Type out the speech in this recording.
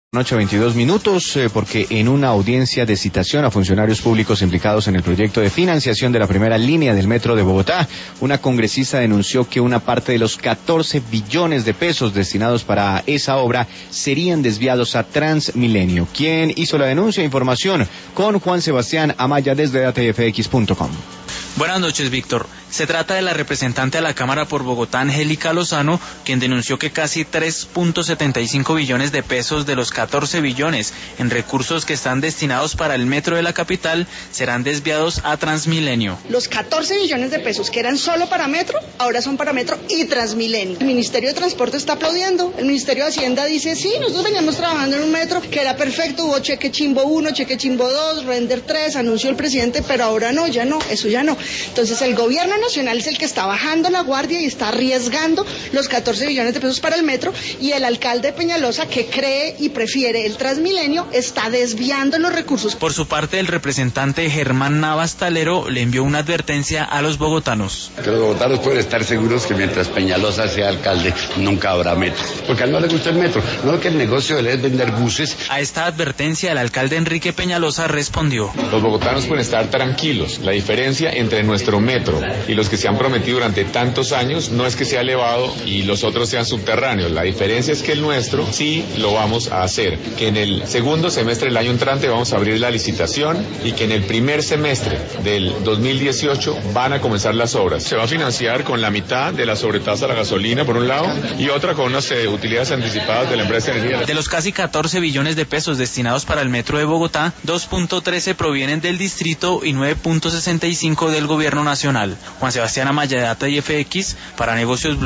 8:22 porque en una audiencia de citación a funcionarios públicos implicados en el proyecto de financiación de la primera línea del metro de Bogotá, una congresista denunció que una parte de los 14 billones de pesos destinados para esa obra serían desviados a Transmilenio. ¿Quién hizo la denuncia? Información con Juan Sebastián Amaya desde atfx.com. Buenas noches, Víctor. Se trata de la representante a la Cámara por Bogotá, Angélica Lozano, quien denunció que casi 3.75 billones de pesos de los 14 billones en recursos que están destinados para el metro de la capital serán desviados a Transmilenio. Los 14 billones de pesos que eran solo para metro, ahora son para metro y Transmilenio. El Ministerio de Transporte está aplaudiendo. El Ministerio de Hacienda dice, sí, nosotros veníamos trabajando en un metro que era perfecto, hubo cheque chimbo 1, cheque chimbo 2, render 3, anunció el presidente, pero ahora no, ya no, eso ya no. Entonces el gobierno nacional es el que está bajando la guardia y está arriesgando los 14 billones de pesos para el metro, y el alcalde de Peñalosa, que cree y prefiere el Transmilenio, está desviando los recursos. Por su parte, el representante Germán Navas Talero le envió una advertencia a los bogotanos. Que los bogotanos pueden estar seguros que mientras Peñalosa sea alcalde nunca habrá metro, porque a él no le gusta el metro, no que el negocio de él es vender buses. A esta advertencia el alcalde Enrique Peñalosa respondió: los bogotanos pueden estar tranquilos. La diferencia entre nuestro metro y los que se han prometido durante tantos años no es que sea elevado y los otros sean subterráneos. La diferencia es que el nuestro sí lo vamos a hacer, que en el segundo semestre del año entrante vamos a abrir la licitación y que en el primer semestre del 2018 van a comenzar las obras. Se va a financiar con la mitad de la sobretasa a la gasolina por un lado y otra con unas utilidades anticipadas de la empresa de energía. De los casi 14 billones de pesos destinados para el metro de Bogotá, 2.13 provienen del distrito y 9.65 del gobierno nacional. Juan Sebastián Amaya de ATFX para Negocios Blue.